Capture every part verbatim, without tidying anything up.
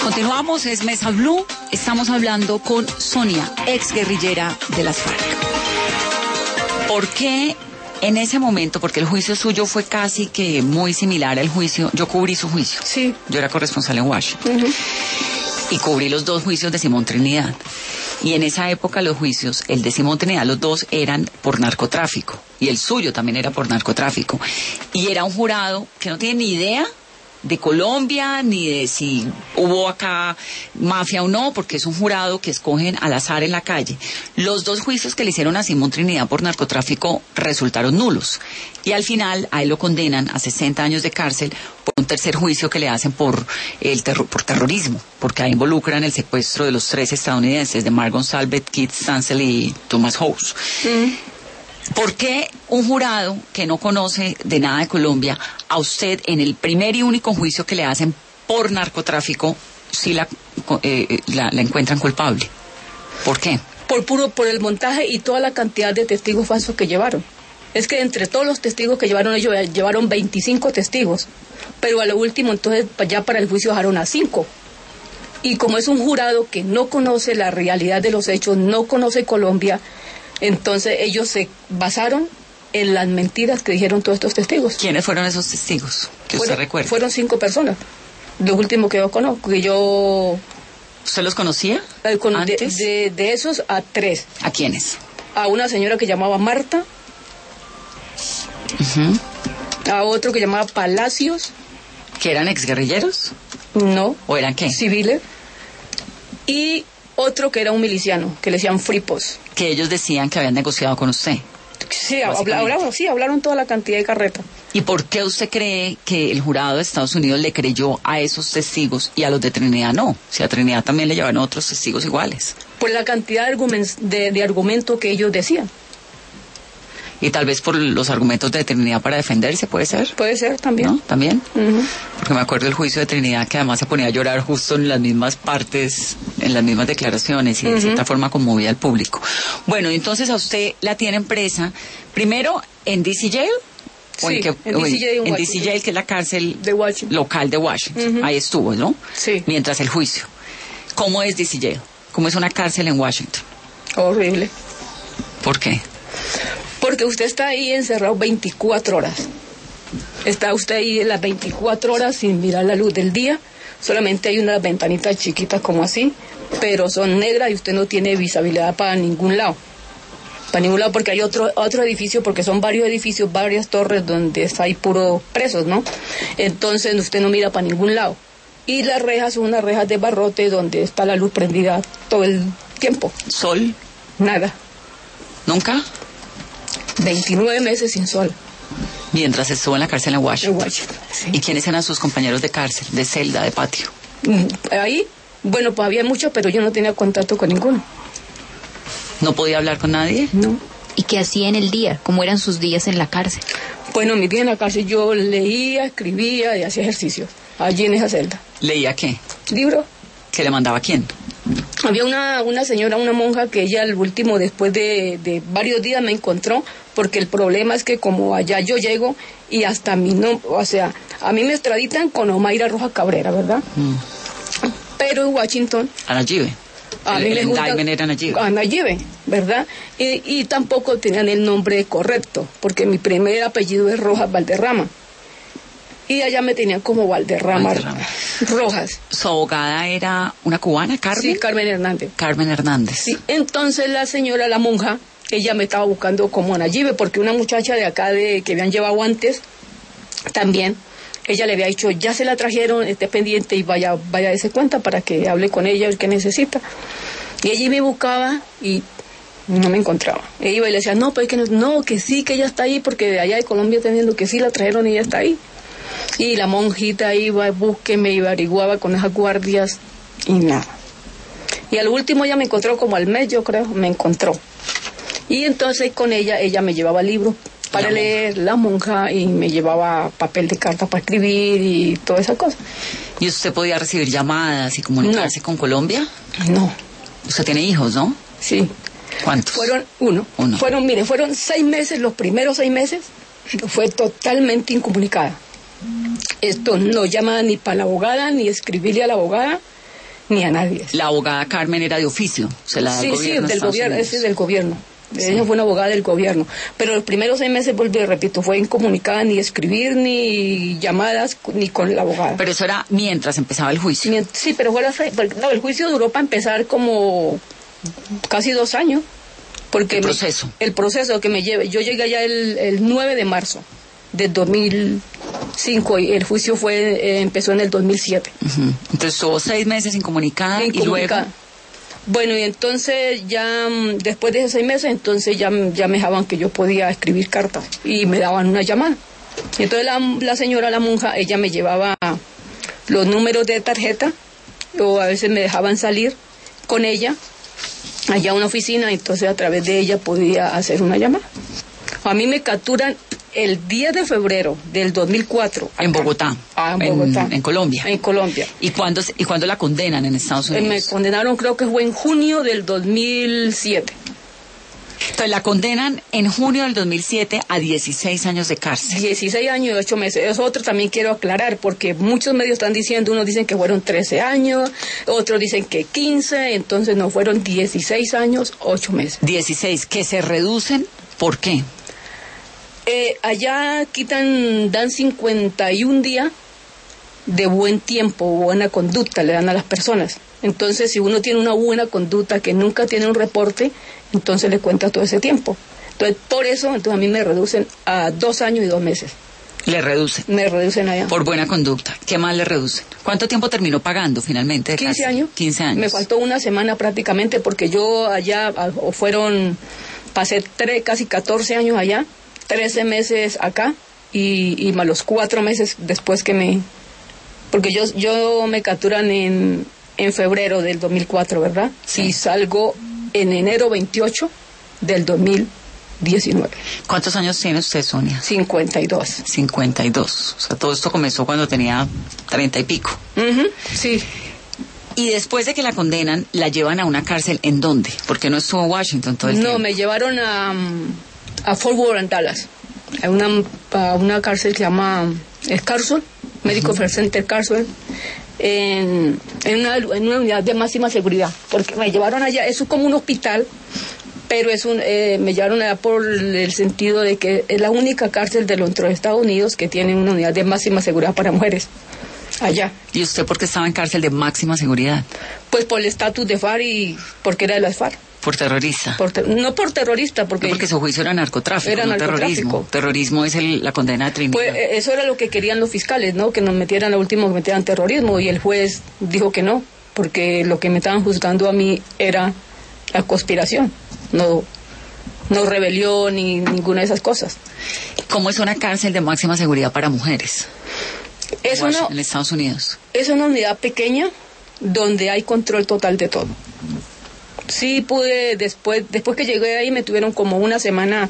Continuamos, es Mesa Blue. Estamos hablando con Sonia, ex guerrillera de las FARC. ¿Por qué en ese momento? Porque el juicio suyo fue casi que muy similar al juicio. Yo cubrí su juicio. Sí. Yo era corresponsal en Washington. Uh-huh. Y cubrí los dos juicios de Simón Trinidad. Y en esa época los juicios, el de Simón Trinidad, los dos eran por narcotráfico. Y el suyo también era por narcotráfico. Y era un jurado que no tiene ni idea de Colombia, ni de si hubo acá mafia o no, porque es un jurado que escogen al azar en la calle. Los dos juicios que le hicieron a Simón Trinidad por narcotráfico resultaron nulos. Y al final a él lo condenan a sesenta años de cárcel por un tercer juicio que le hacen por el terror, por terrorismo, porque ahí involucran el secuestro de los tres estadounidenses, de Mark Gonsalves, Keith Stansel y Thomas House. Mm. ¿Por qué un jurado que no conoce de nada de Colombia, a usted en el primer y único juicio que le hacen por narcotráfico, sí la, eh, la, la encuentran culpable? ¿Por qué? Por puro, por el montaje y toda la cantidad de testigos falsos que llevaron. Es que entre todos los testigos que llevaron, ellos llevaron veinticinco testigos, pero a lo último entonces ya para el juicio dejaron a cinco. Y como es un jurado que no conoce la realidad de los hechos, no conoce Colombia, entonces ellos se basaron en las mentiras que dijeron todos estos testigos. ¿Quiénes fueron esos testigos que fueron, usted recuerda? Fueron cinco personas, los últimos que yo conozco, que yo... ¿Usted los conocía eh, con, antes? De, de, de esos a tres. ¿A quiénes? A una señora que llamaba Marta, uh-huh. A otro que llamaba Palacios. ¿Que eran exguerrilleros? No. ¿O eran qué? Civiles. Y otro que era un miliciano, que le decían Fripos. Que ellos decían que habían negociado con usted. Sí, hablaron, sí, hablaron toda la cantidad de carreta. ¿Y por qué usted cree que el jurado de Estados Unidos le creyó a esos testigos y a los de Trinidad no? Si a Trinidad también le llevaron otros testigos iguales. Por la cantidad de, argumentos, de, de argumento que ellos decían. Y tal vez por los argumentos de Trinidad para defenderse, ¿puede ser? Puede ser, también. ¿No? ¿También? Uh-huh. Porque me acuerdo del juicio de Trinidad, que además se ponía a llorar justo en las mismas partes, en las mismas declaraciones, y de uh-huh. cierta forma conmovía al público. Bueno, entonces a usted la tienen presa, primero en D C Jail, o sí, en, que, en, D C Jail, en, en D C Jail, que es la cárcel de Washington. Local de Washington. Uh-huh. Ahí estuvo, ¿no? Sí. Mientras el juicio. ¿Cómo es D C Jail? ¿Cómo es una cárcel en Washington? Horrible. ¿Por qué? Porque usted está ahí encerrado veinticuatro horas. Está usted ahí las veinticuatro horas sin mirar la luz del día. Solamente hay unas ventanitas chiquitas como así, pero son negras y usted no tiene visibilidad para ningún lado. Para ningún lado, porque hay otro otro edificio, porque son varios edificios, varias torres donde está ahí puro presos, ¿no? Entonces usted no mira para ningún lado. Y las rejas son unas rejas de barrote donde está la luz prendida todo el tiempo. ¿Sol? Nada. ¿Nunca? veintinueve meses sin sol. Mientras estuvo en la cárcel en Washington. En Washington, sí. ¿Y quiénes eran sus compañeros de cárcel, de celda, de patio? Ahí, bueno, pues había muchos, pero yo no tenía contacto con ninguno. ¿No podía hablar con nadie? No. ¿Y qué hacía en el día? ¿Cómo eran sus días en la cárcel? Bueno, mi día en la cárcel yo leía, escribía y hacía ejercicios. Allí en esa celda. ¿Leía qué? Libros. ¿Que le mandaba a quién? Había una, una señora, una monja, que ella al último, después de, de varios días me encontró, porque el problema es que como allá yo llego y hasta mí no, o sea, a mí me extraditan con Omaira Rojas Cabrera, ¿verdad? Mm. Pero en Washington... A Nayibe. A el mí el me indictment era Nayibe. A Nayibe, ¿verdad? Y, y tampoco tenían el nombre correcto, porque mi primer apellido es Rojas Valderrama. Y allá me tenían como Valderrama, Valderrama. Rojas. ¿Su abogada era una cubana, Carmen? Sí, Carmen Hernández. Carmen Hernández. Sí, entonces la señora, la monja, ella me estaba buscando como Nayibe, porque una muchacha de acá de que habían llevado antes, también, ella le había dicho, ya se la trajeron, esté pendiente y vaya, vaya a darse cuenta para que hable con ella, el que necesita. Y ella me buscaba y no me encontraba. Ella iba y le decía, no, pues que no, no, que sí, que ella está ahí, porque de allá de Colombia teniendo que sí la trajeron y ella está ahí. Y la monjita iba, búsqueme, iba, averiguaba con esas guardias y nada. Y al último ella me encontró, como al mes yo creo, me encontró. Y entonces con ella, ella me llevaba libros para la leer, la monja, y me llevaba papel de carta para escribir y toda esa cosa. ¿Y usted podía recibir llamadas y comunicarse no. con Colombia? No. Usted tiene hijos, ¿no? Sí. ¿Cuántos? Fueron uno. Uno. Fueron, mire, fueron seis meses, los primeros seis meses, fue totalmente incomunicada. Esto no llamaba ni para la abogada, ni escribirle a la abogada, ni a nadie. La abogada Carmen era de oficio, se la da Sí, el sí, gobierno de del Estados gobierno, Unidos. ese es del gobierno. Sí. Ella fue una abogada del gobierno. Pero los primeros seis meses, volví, repito, fue incomunicada, ni escribir, ni llamadas, ni con la abogada. Pero eso era mientras empezaba el juicio. Mient- Sí, pero fue la fe- porque, no, el juicio duró para empezar como casi dos años. Porque El me- proceso. el proceso que me lleve. Yo llegué allá el, el nueve de marzo del dos mil cinco y el juicio fue eh, empezó en el dos mil siete. Ujú. Entonces estuvo seis meses incomunicada y luego... Incomunicada. Bueno, y entonces ya mm, después de esos seis meses, entonces ya, ya me dejaban que yo podía escribir cartas y me daban una llamada. Y entonces la, la señora, la monja, ella me llevaba los números de tarjeta o a veces me dejaban salir con ella allá a una oficina, entonces a través de ella podía hacer una llamada. A mí me capturan el diez de febrero del dos mil cuatro. En acá. Bogotá, Ah, en Bogotá. en, en Colombia. En Colombia. ¿Y cuándo, ¿Y cuándo la condenan en Estados Eh, Me Unidos? condenaron, creo que fue en junio del dos mil siete. Entonces la condenan en junio del dos mil siete a dieciséis años de cárcel. dieciséis años y ocho meses. Eso otro también quiero aclarar, porque muchos medios están diciendo, unos dicen que fueron trece años, otros dicen que quince, entonces no, fueron dieciséis años, ocho meses. dieciséis, que se reducen, ¿por qué? Eh, allá quitan, dan cincuenta y un días de buen tiempo, buena conducta, le dan a las personas. Entonces, si uno tiene una buena conducta que nunca tiene un reporte, entonces le cuenta todo ese tiempo. Entonces, por eso, entonces a mí me reducen a dos años y dos meses. Le reducen. Me reducen allá. Por buena conducta. ¿Qué más le reducen? ¿Cuánto tiempo terminó pagando finalmente de quince cárcel? años. quince años. Me faltó una semana prácticamente porque yo allá, ah, o fueron, pasé tres, casi catorce años allá, trece meses acá y, y más los cuatro meses después que me... Porque yo, yo me capturan en, en febrero del dos mil cuatro, ¿verdad? Sí. Y salgo en enero veintiocho del dos mil diecinueve. ¿Cuántos años tiene usted, Sonia? cincuenta y dos. cincuenta y dos. O sea, todo esto comenzó cuando tenía treinta y pico. Ujú, sí. Y después de que la condenan, la llevan a una cárcel, ¿en dónde? Porque no estuvo en Washington todo el No, tiempo. me llevaron a, a Fort Worth, en Dallas, a una, a una cárcel que se llama Carson, Medical Care Center Carson, en, en, una, en una unidad de máxima seguridad, porque me llevaron allá, eso es como un hospital, pero es un, eh, me llevaron allá por el sentido de que es la única cárcel de los Estados Unidos que tiene una unidad de máxima seguridad para mujeres, allá. ¿Y usted por qué estaba en cárcel de máxima seguridad? Pues por el estatus de FARC y porque era de las FARC. Por terrorista. Por ter- no por terrorista, porque... No, porque su juicio era narcotráfico, Era no narcotráfico. terrorismo. Terrorismo es el- la condena de Trinidad. Pues eh, eso era lo que querían los fiscales, ¿no? Que nos metieran, lo último, que metieran terrorismo, y el juez dijo que no, porque lo que me estaban juzgando a mí era la conspiración, no, no rebelión ni ninguna de esas cosas. ¿Cómo es una cárcel de máxima seguridad para mujeres? Es en una, Washington, en Estados Unidos. es una unidad pequeña donde hay control total de todo. Sí pude, después después que llegué ahí me tuvieron como una semana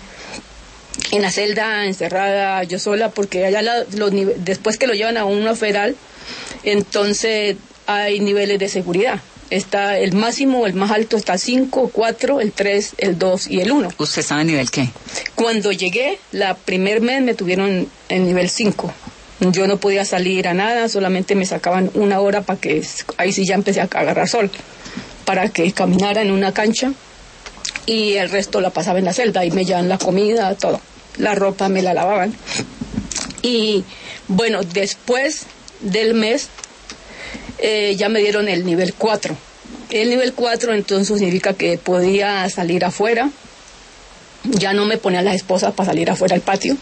en la celda encerrada yo sola, porque allá la- los nive- después que lo llevan a una federal, entonces hay niveles de seguridad. Está el máximo, el más alto está cinco, cuatro, el tres, el dos y el uno. ¿Usted estaba en nivel qué? Cuando llegué, la primer mes me tuvieron en nivel cinco. Yo no podía salir a nada, solamente me sacaban una hora para que, ahí sí ya empecé a agarrar sol, para que caminara en una cancha, y el resto la pasaba en la celda, y me llevaban la comida, todo. La ropa me la lavaban. Y bueno, después del mes, eh, ya me dieron el nivel cuatro. El nivel cuatro entonces significa que podía salir afuera, ya no me ponían las esposas para salir afuera al patio.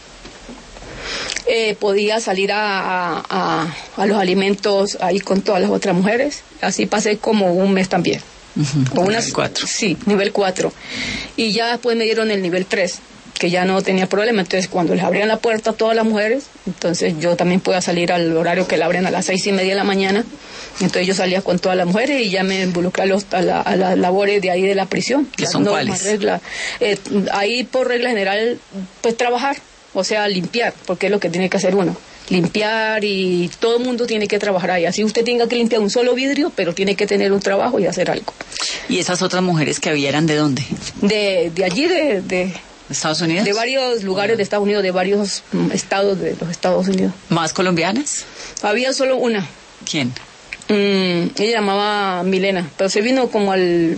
Eh, podía salir a, a, a, a los alimentos ahí con todas las otras mujeres. Así pasé como un mes también. Uh-huh. Con unas, Nivel cuatro. Sí, nivel cuatro. Y ya después me dieron el nivel tres, que ya no tenía problema. Entonces, cuando les abrían la puerta a todas las mujeres, entonces yo también podía salir al horario que la abren a las seis y media de la mañana. Entonces yo salía con todas las mujeres y ya me involucré a, los, a, la, a las labores de ahí de la prisión. ¿Qué Las son normas, cuáles? reglas. Eh, ahí por regla general, pues trabajar, o sea, limpiar, porque es lo que tiene que hacer uno. Limpiar, y todo el mundo tiene que trabajar ahí. Así usted tenga que limpiar un solo vidrio, pero tiene que tener un trabajo y hacer algo. ¿Y esas otras mujeres que había eran de dónde? De, de allí, de, de, ¿Estados Unidos? de varios lugares de Estados Unidos, de varios mm, estados de los Estados Unidos. ¿Más colombianas? Había solo una, ¿Quién? Mm, ella llamaba Milena, pero se vino como al...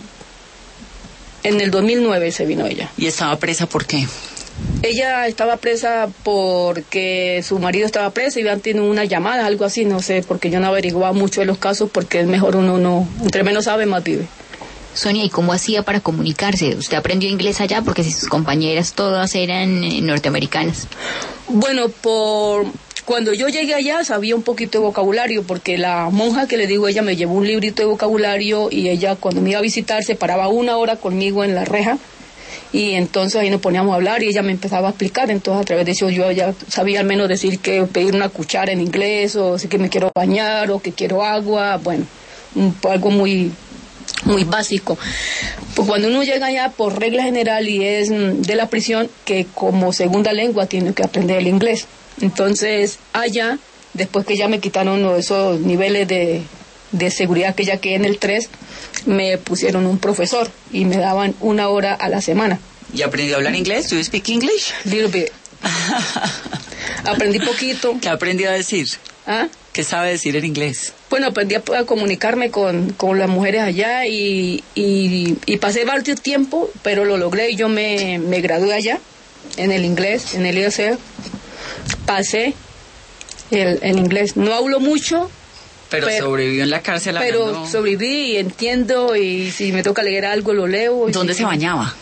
En el dos mil nueve se vino ella. ¿Y estaba presa por qué? Ella estaba presa porque su marido estaba preso y habían tenido una llamada, algo así, no sé, porque yo no averiguaba mucho de los casos porque es mejor uno no... Entre menos sabe, más vive. Sonia, ¿y cómo hacía para comunicarse? ¿Usted aprendió inglés allá? Porque si sus compañeras todas eran eh, norteamericanas. Bueno, por... Cuando yo llegué allá sabía un poquito de vocabulario, porque la monja que le digo, ella me llevó un librito de vocabulario y ella cuando me iba a visitar se paraba una hora conmigo en la reja y entonces ahí nos poníamos a hablar y ella me empezaba a explicar, entonces a través de eso yo ya sabía al menos decir que pedir una cuchara en inglés o si que me quiero bañar o que quiero agua, bueno, un, algo muy... muy básico. Pues cuando uno llega allá por regla general y es de la prisión, que como segunda lengua tiene que aprender el inglés. Entonces allá, después que ya me quitaron esos niveles de, de seguridad que ya quedé en el tres, me pusieron un profesor y me daban una hora a la semana. ¿Y aprendió a hablar inglés? ¿Do you speak English? Little bit. Aprendí poquito. ¿Qué aprendió a decir? ¿Ah? ¿Qué sabe decir en inglés? Bueno, aprendí a, a comunicarme con, con las mujeres allá y, y, y pasé varios tiempo, pero lo logré y yo me, me gradué allá en el inglés, en el I S E. Pasé el, el inglés. No hablo mucho. Pero, pero sobrevivió en la cárcel. Pero hablando... sobreviví y entiendo y si me toca leer algo lo leo. ¿Dónde si... se bañaba?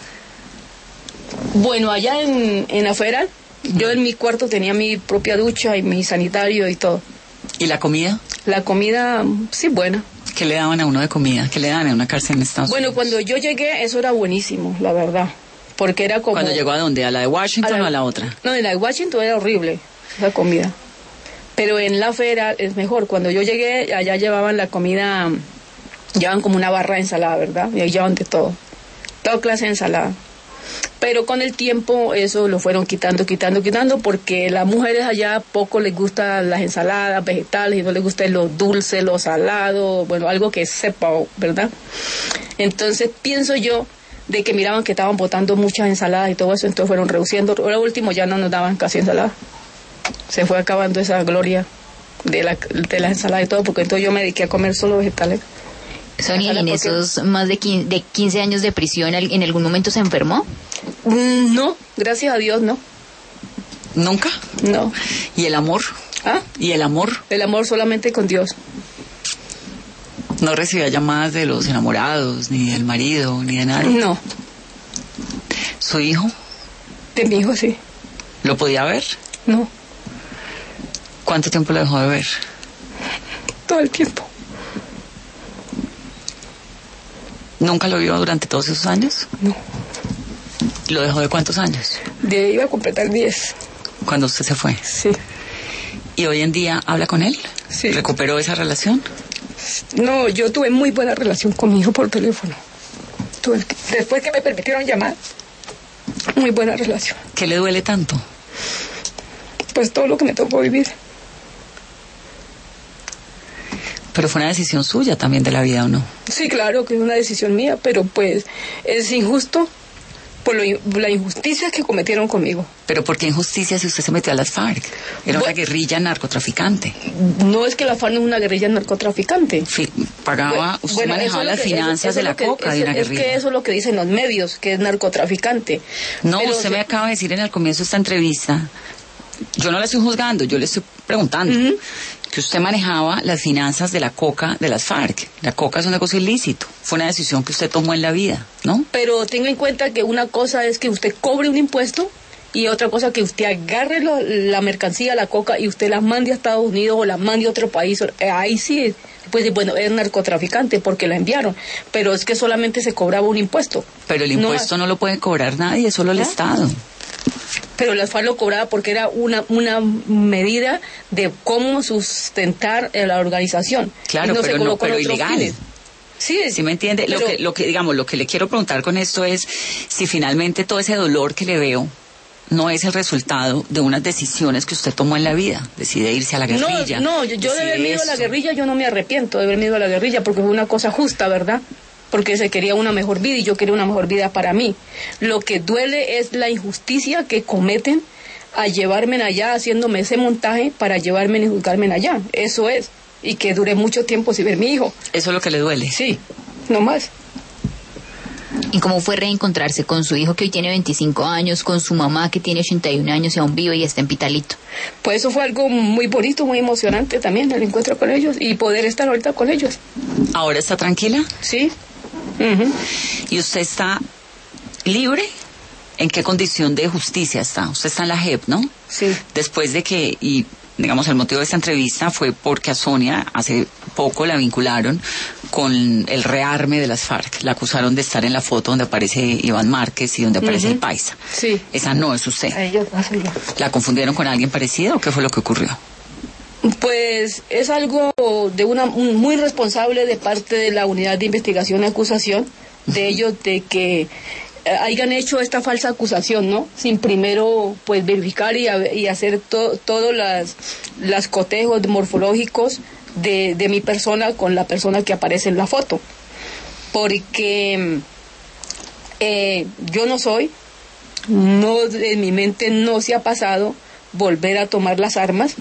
Bueno, allá en, en la federal. Yo en mi cuarto tenía mi propia ducha y mi sanitario y todo. ¿Y la comida? La comida, sí, buena. ¿Qué le daban a uno de comida? ¿Qué le daban en una cárcel en Estados bueno, Unidos? Bueno, cuando yo llegué, eso era buenísimo, la verdad. Porque era como... ¿Cuándo llegó a dónde? ¿A la de Washington a la... o a la otra? No, en la de Washington era horrible, esa comida. Pero en la federal es mejor. Cuando yo llegué, allá llevaban la comida... Llevaban como una barra de ensalada, ¿verdad? Y ahí llevaban de todo. Toda clase de ensalada. Pero con el tiempo eso lo fueron quitando, quitando, quitando, porque las mujeres allá poco les gustan las ensaladas vegetales y no les gusta lo dulce, lo salado, bueno, algo que sepa, ¿verdad? Entonces pienso yo de que miraban que estaban botando muchas ensaladas y todo eso, entonces fueron reduciendo. Ahora último ya no nos daban casi ensalada. Se fue acabando esa gloria de la, de las ensaladas y todo, porque entonces yo me dediqué a comer solo vegetales. Sonia, ¿y en esos más de quince años de prisión en algún momento se enfermó? No, gracias a Dios no. ¿Nunca? No. ¿Y el amor? ¿Ah? ¿Y el amor? El amor solamente con Dios. ¿No recibía llamadas de los enamorados, ni del marido, ni de nadie? No. ¿Su hijo? De mi hijo, sí. ¿Lo podía ver? No. ¿Cuánto tiempo lo dejó de ver? Todo el tiempo. ¿Nunca lo vio durante todos esos años? No. ¿Lo dejó de cuántos años? De iba a completar diez. ¿Cuando usted se fue? Sí. ¿Y hoy en día habla con él? Sí. ¿Recuperó esa relación? No, yo tuve muy buena relación con mi hijo por teléfono. Tuve, después que me permitieron llamar, muy buena relación. ¿Qué le duele tanto? Pues todo lo que me tocó vivir. Pero fue una decisión suya también de la vida, ¿o no? Sí, claro que es una decisión mía, pero pues es injusto por lo, la injusticia que cometieron conmigo. ¿Pero por qué injusticia si usted se metió a las FARC? Era bueno, una guerrilla narcotraficante. No es que la FARC no es una guerrilla narcotraficante. Fi pagaba, bueno, usted bueno, manejaba las que, finanzas eso, eso de la que, coca eso, de una guerrilla. Es que eso es lo que dicen los medios, que es narcotraficante. No, pero usted se... me acaba de decir en el comienzo de esta entrevista, yo no la estoy juzgando, yo le estoy preguntando, uh-huh. que usted manejaba las finanzas de la coca de las FARC. La coca es un negocio ilícito. Fue una decisión que usted tomó en la vida, ¿no? Pero tenga en cuenta que una cosa es que usted cobre un impuesto y otra cosa que usted agarre lo, la mercancía, la coca, y usted la mande a Estados Unidos o la mande a otro país. Ahí sí, pues bueno, es narcotraficante porque la enviaron. Pero es que solamente se cobraba un impuesto. Pero el impuesto no, no lo puede cobrar nadie, es solo el ¿Ah? Estado. Pero la FARC lo cobraba porque era una una medida de cómo sustentar la organización. Claro, no pero, no, pero ilegal. Fines. Sí, ¿Sí me entiende? Pero... Lo que, lo que, digamos, lo que le quiero preguntar con esto es si finalmente todo ese dolor que le veo no es el resultado de unas decisiones que usted tomó en la vida. Decide irse a la guerrilla. No, no, yo, yo de haber ido a la guerrilla, yo no me arrepiento de haber ido a la guerrilla porque fue una cosa justa, ¿verdad? Porque se quería una mejor vida y yo quería una mejor vida para mí. Lo que duele es la injusticia que cometen a llevarme allá, haciéndome ese montaje para llevarme y juzgarme allá. Eso es. y que duré mucho tiempo sin ver a mi hijo. ¿Eso es lo que le duele? Sí, no más. ¿Y cómo fue reencontrarse con su hijo que hoy tiene veinticinco años, con su mamá que tiene ochenta y un años y aún vive y está en Pitalito? Pues eso fue algo muy bonito, muy emocionante también, el encuentro con ellos y poder estar ahorita con ellos. ¿Ahora está tranquila? Sí. Uh-huh. ¿Y usted está libre? ¿En qué condición de justicia está? Usted está en la J E P, ¿no? Sí. Después de que, y digamos el motivo de esta entrevista fue porque a Sonia hace poco la vincularon con el rearme de las FARC. La acusaron de estar en la foto donde aparece Iván Márquez y donde aparece uh-huh. el Paisa. Sí. Esa no es usted. A ellos, no soy yo. ¿La confundieron con alguien parecido o qué fue lo que ocurrió? Pues es algo de una un, muy responsable de parte de la Unidad de Investigación y Acusación, de ellos de que hayan hecho esta falsa acusación, ¿no? Sin primero, pues, verificar y, y hacer to, todos las, las cotejos morfológicos de, de mi persona con la persona que aparece en la foto. Porque eh, yo no soy, no, en mi mente no se ha pasado volver a tomar las armas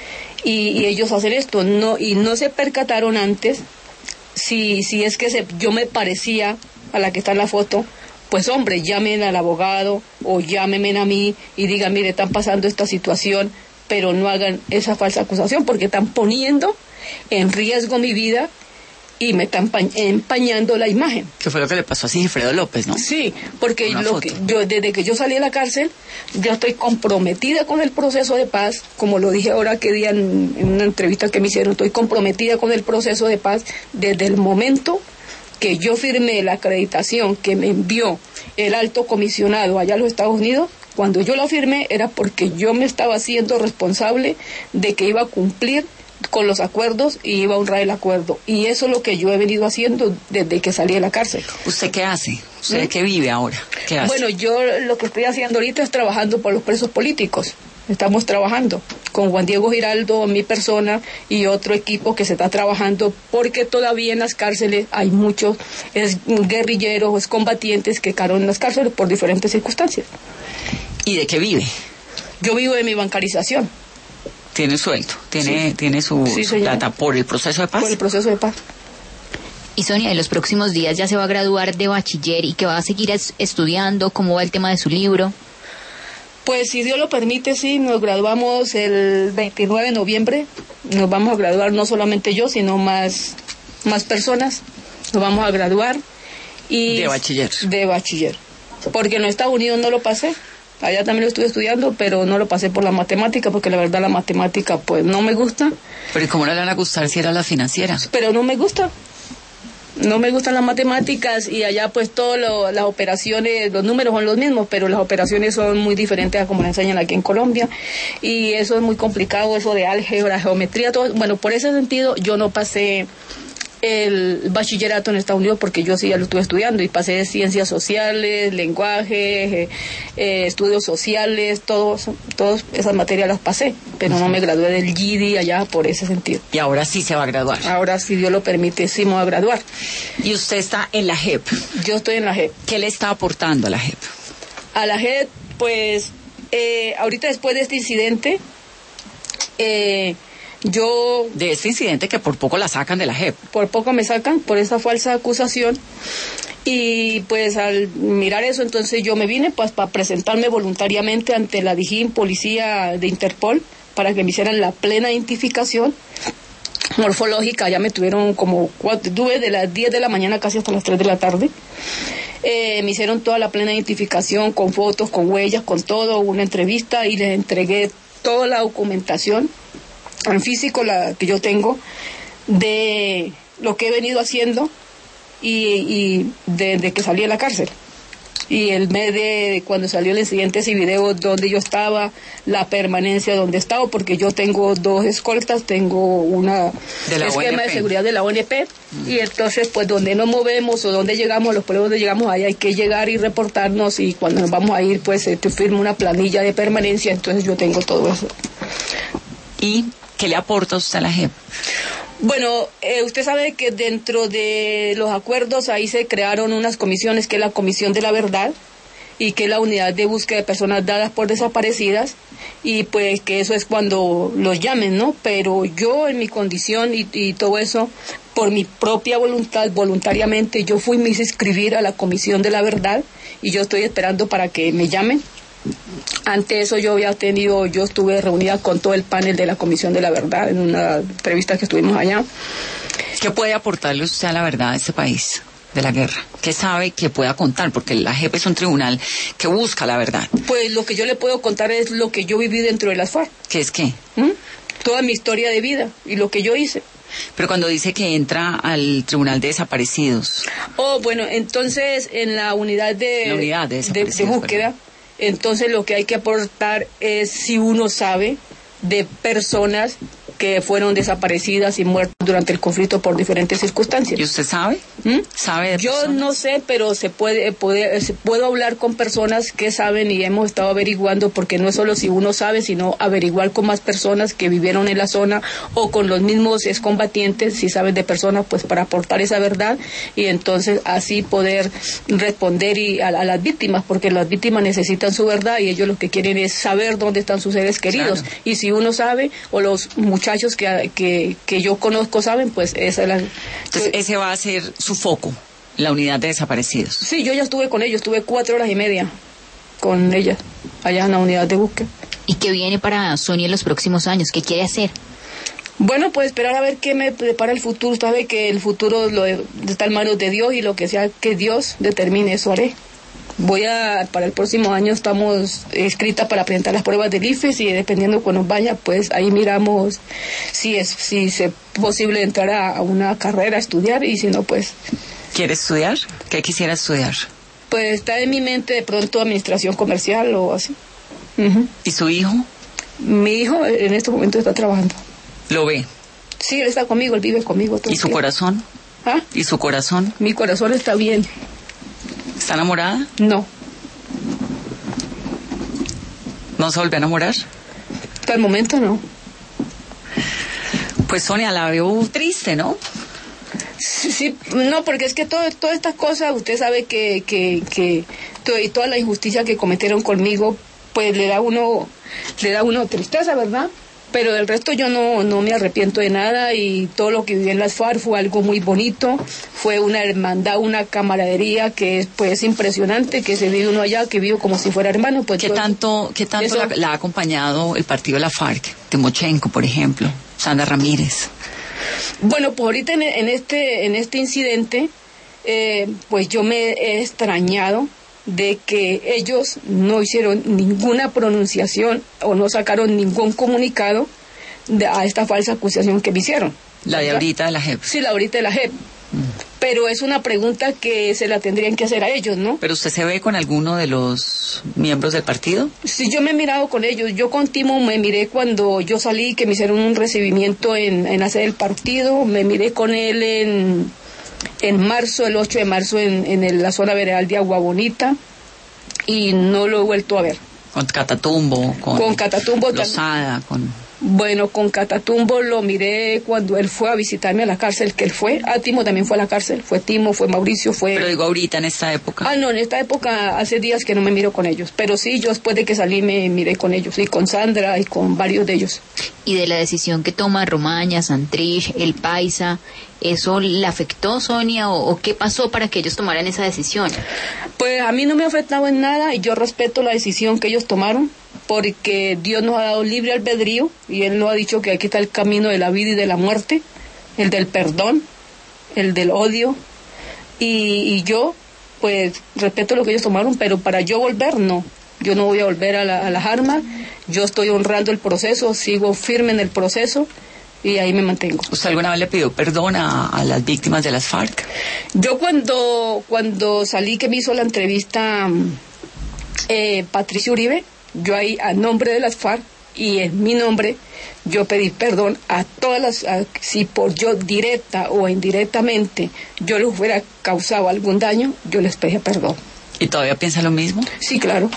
y, y ellos hacen esto, no, y no se percataron antes si, si es que se, yo me parecía a la que está en la foto. Pues hombre, llamen al abogado o llámenme a mí y digan, mire, están pasando esta situación, pero no hagan esa falsa acusación porque están poniendo en riesgo mi vida y me están empañando la imagen. ¿Qué fue lo que le pasó a Sigifredo López, no? Sí, porque lo que yo, desde que yo salí de la cárcel, yo estoy comprometida con el proceso de paz, como lo dije ahora que día en, en una entrevista que me hicieron, estoy comprometida con el proceso de paz desde el momento que yo firmé la acreditación que me envió el alto comisionado allá a los Estados Unidos. Cuando yo la firmé era porque yo me estaba haciendo responsable de que iba a cumplir con los acuerdos y iba a honrar el acuerdo. Y eso es lo que yo he venido haciendo desde que salí de la cárcel. ¿Usted qué hace? ¿Usted ¿Mm? qué vive ahora? ¿Qué hace? Bueno, yo lo que estoy haciendo ahorita es trabajando por los presos políticos. Estamos trabajando con Juan Diego Giraldo, mi persona y otro equipo que se está trabajando porque todavía en las cárceles hay muchos es, guerrilleros, es combatientes que quedaron en las cárceles por diferentes circunstancias. ¿Y de qué vive? Yo vivo de mi bancarización. ¿Tiene sueldo? ¿Tiene, sí. ¿tiene su, sí, su plata por el proceso de paz? Por el proceso de paz. Y Sonia, en los próximos días ya se va a graduar de bachiller y que va a seguir es, estudiando. ¿Cómo va el tema de su libro? Pues si Dios lo permite, sí, nos graduamos el veintinueve de noviembre. Nos vamos a graduar no solamente yo, sino más, más personas. Nos vamos a graduar. Y de bachiller. De bachiller. Porque en los Estados Unidos no lo pasé. Allá también lo estuve estudiando, pero no lo pasé por la matemática, porque la verdad la matemática pues no me gusta. Pero ¿y cómo no le van a gustar si era la financiera? Pero no me gusta. No me gustan las matemáticas y allá pues todas las operaciones, los números son los mismos, pero las operaciones son muy diferentes a como las enseñan aquí en Colombia. Y eso es muy complicado, eso de álgebra, geometría, todo. Bueno, por ese sentido yo no pasé el bachillerato en Estados Unidos porque yo sí ya lo estuve estudiando y pasé ciencias sociales, lenguaje, eh, eh, estudios sociales, todos, todas esas materias las pasé, pero uh-huh. no me gradué del G E D allá por ese sentido. Y ahora sí se va a graduar. Ahora, si Dios lo permite, sí me voy a graduar. Y usted está en la J E P. Yo estoy en la J E P. ¿Qué le está aportando a la J E P? A la J E P, pues, eh, ahorita después de este incidente, eh, yo... De este incidente que por poco la sacan de la J E P. Por poco me sacan por esa falsa acusación. Y pues al mirar eso, entonces yo me vine pues para presentarme voluntariamente ante la Dijín, policía de Interpol, para que me hicieran la plena identificación morfológica. Ya me tuvieron como cuatro, tuve de las diez de la mañana casi hasta las tres de la tarde. Eh, me hicieron toda la plena identificación con fotos, con huellas, con todo, una entrevista y les entregué toda la documentación en físico la que yo tengo de lo que he venido haciendo y, y desde de que salí de la cárcel. Y el mes de cuando salió el incidente, ese video donde yo estaba, la permanencia donde estaba, porque yo tengo dos escoltas, tengo una de la esquema O N P. De seguridad de la O N P, mm. y entonces pues donde nos movemos o donde llegamos, los pueblos donde llegamos, ahí hay que llegar y reportarnos, y cuando nos vamos a ir pues eh, te firmo una planilla de permanencia, entonces yo tengo todo eso. ¿Y qué le aporta usted a la J E P? Bueno, eh, usted sabe que dentro de los acuerdos ahí se crearon unas comisiones, que es la Comisión de la Verdad, y que es la unidad de búsqueda de personas dadas por desaparecidas, y pues que eso es cuando los llamen, ¿no? Pero yo en mi condición y, y todo eso, por mi propia voluntad, voluntariamente, yo fui, me hice inscribir a la Comisión de la Verdad y yo estoy esperando para que me llamen. Ante eso yo había tenido, yo estuve reunida con todo el panel de la Comisión de la Verdad en una entrevista que estuvimos allá. ¿Qué puede aportarle usted a la verdad a este país de la guerra? ¿Qué sabe que pueda contar? Porque la J E P es un tribunal que busca la verdad. Pues lo que yo le puedo contar es lo que yo viví dentro de las FARC. ¿Qué es qué? ¿Mm? Toda mi historia de vida y lo que yo hice. Pero cuando dice que entra al Tribunal de Desaparecidos. Oh, bueno, entonces en la unidad de, la unidad de, de, de búsqueda, perdón. Entonces lo que hay que aportar es si uno sabe de personas que fueron desaparecidas y muertas durante el conflicto por diferentes circunstancias. ¿Y usted sabe? ¿Mm? ¿Sabe de Yo personas? no sé, pero se puede, puede se, puedo hablar con personas que saben y hemos estado averiguando, porque no es solo si uno sabe, sino averiguar con más personas que vivieron en la zona o con los mismos excombatientes, si saben de personas, pues para aportar esa verdad y entonces así poder responder y a, a las víctimas, porque las víctimas necesitan su verdad y ellos lo que quieren es saber dónde están sus seres queridos. Claro. Y si uno sabe, o los muchachos que, que, que yo conozco saben, pues esa es la... Entonces ese va a ser su foco, la unidad de desaparecidos. Sí, yo ya estuve con ellos, estuve cuatro horas y media con ella, allá en la unidad de búsqueda. ¿Y qué viene para Sonia en los próximos años? ¿Qué quiere hacer? Bueno, pues esperar a ver qué me prepara el futuro. Sabe que el futuro lo de, está en manos de Dios y lo que sea que Dios determine, eso haré. Voy a, para el próximo año estamos escritas para presentar las pruebas del I F E S y dependiendo cuando vaya, pues ahí miramos si es si es posible entrar a, a una carrera, a estudiar, y si no, pues... ¿Quiere estudiar? ¿Qué quisiera estudiar? Pues está en mi mente de pronto administración comercial o así. Uh-huh. ¿Y su hijo? Mi hijo en este momento está trabajando. ¿Lo ve? Sí, él está conmigo, él vive conmigo todo. ¿Y su corazón? ¿Ah? ¿Y su corazón? Mi corazón está bien. ¿Está enamorada? No. ¿No se volvió a enamorar? Hasta el momento no. Pues Sonia, la veo triste, ¿no? Sí, sí, no, porque es que todo, todas estas cosas, usted sabe que, que, que todo, y toda la injusticia que cometieron conmigo, pues le da a uno, le da a uno tristeza, ¿verdad? Pero del resto yo no, no me arrepiento de nada y todo lo que viví en las FARC fue algo muy bonito, fue una hermandad, una camaradería que pues es impresionante, que se vive uno allá, que vive como si fuera hermano. Pues, ¿Qué tanto, qué tanto la, la ha acompañado el partido de la FARC? Timochenko, por ejemplo, Sandra Ramírez. Bueno, pues ahorita en, en este en este incidente, eh, pues yo me he extrañado de que ellos no hicieron ninguna pronunciación o no sacaron ningún comunicado de, a esta falsa acusación que me hicieron. La de ¿verdad? ahorita de la J E P. Sí, la ahorita de la J E P. Mm. Pero es una pregunta que se la tendrían que hacer a ellos, ¿no? ¿Pero usted se ve con alguno de los miembros del partido? Sí, yo me he mirado con ellos. Yo con Timo me miré cuando yo salí, que me hicieron un recibimiento en, en la sede del partido. Me miré con él en, en marzo, el ocho de marzo, en, en el, la zona veredal de Agua Bonita. Y no lo he vuelto a ver. Con Catatumbo, con, con Catatumbo Lozada, con... Bueno, con Catatumbo lo miré cuando él fue a visitarme a la cárcel, que él fue. Ah, Timo también fue a la cárcel. Fue Timo, fue Mauricio, fue... Pero digo ahorita, en esta época. Ah, no, en esta época hace días que no me miro con ellos. Pero sí, yo después de que salí me miré con ellos. Y con Sandra y con varios de ellos. Y de la decisión que toma Romaña, Santrich, El Paisa, ¿eso le afectó, Sonia? ¿O, o qué pasó para que ellos tomaran esa decisión? Pues a mí no me ha afectado en nada y yo respeto la decisión que ellos tomaron, porque Dios nos ha dado libre albedrío y Él nos ha dicho que aquí está el camino de la vida y de la muerte, el del perdón, el del odio, y, y yo pues respeto lo que ellos tomaron, pero para yo volver no, yo no voy a volver a, la, a las armas, yo estoy honrando el proceso, sigo firme en el proceso y ahí me mantengo. ¿Usted alguna vez le pidió perdón a, a las víctimas de las FARC? Yo cuando, cuando salí que me hizo la entrevista eh, Patricio Uribe, yo ahí a nombre de las FARC y en mi nombre yo pedí perdón a todas las, a, si por yo directa o indirectamente yo les hubiera causado algún daño, yo les pedí perdón. ¿Y todavía piensa lo mismo? Sí, claro.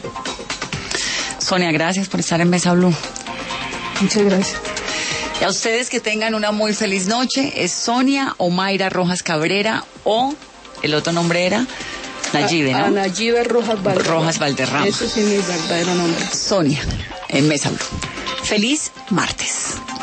Sonia, gracias por estar en Mesa Blue. Muchas gracias. Y a ustedes que tengan una muy feliz noche. Es Sonia Omaira Rojas Cabrera, o el otro nombre era Nayibe, ¿no? A, a Nayibe Rojas Valderrama. Rojas Valderrama. Eso sí es mi verdadero nombre. Sonia, en Mesa Blue. Feliz martes.